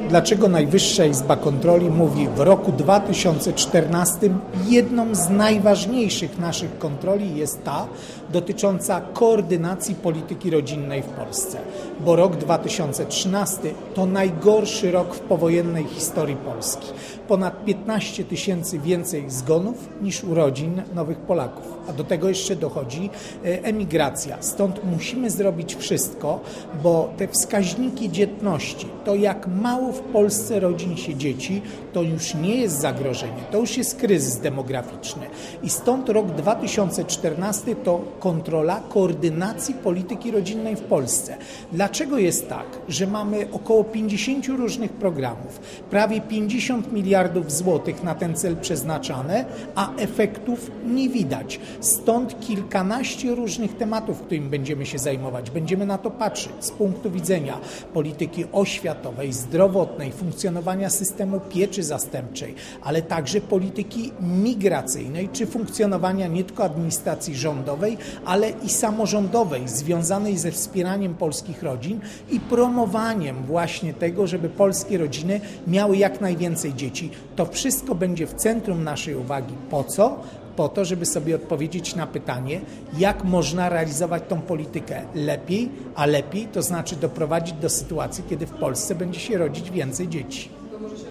dlaczego Najwyższa Izba Kontroli mówi w roku 2014 jedną z najważniejszych naszych kontroli jest ta dotycząca koordynacji polityki rodzinnej w Polsce, bo rok 2013 to najgorszy rok w powojennej historii Polski. Ponad 15 000 więcej zgonów niż urodzin nowych Polaków, a do tego jeszcze dochodzi emigracja. Stąd musimy zrobić wszystko, bo te wskaźniki dzietności, to jak mało w Polsce rodzi się dzieci, to już nie jest zagrożenie, to już jest kryzys demograficzny. I stąd rok 2014 to kontrola koordynacji polityki rodzinnej w Polsce. Dlaczego jest tak, że mamy około 50 różnych programów, prawie 50 miliardów złotych na ten cel przeznaczane, a efektów nie widać. Stąd kilkanaście różnych tematów, którymi będziemy się zajmować. Będziemy na to patrzeć z punktu widzenia polityki oświatowej, zdrowotnej, funkcjonowania systemu pieczy zastępczej, ale także polityki migracyjnej, czy funkcjonowania nie tylko administracji rządowej, ale i samorządowej, związanej ze wspieraniem polskich rodzin i promowaniem właśnie tego, żeby polskie rodziny miały jak najwięcej dzieci. To wszystko będzie w centrum naszej uwagi. Po co? Po to, żeby sobie odpowiedzieć na pytanie, jak można realizować tą politykę lepiej, a lepiej to znaczy doprowadzić do sytuacji, kiedy w Polsce będzie się rodzić więcej dzieci.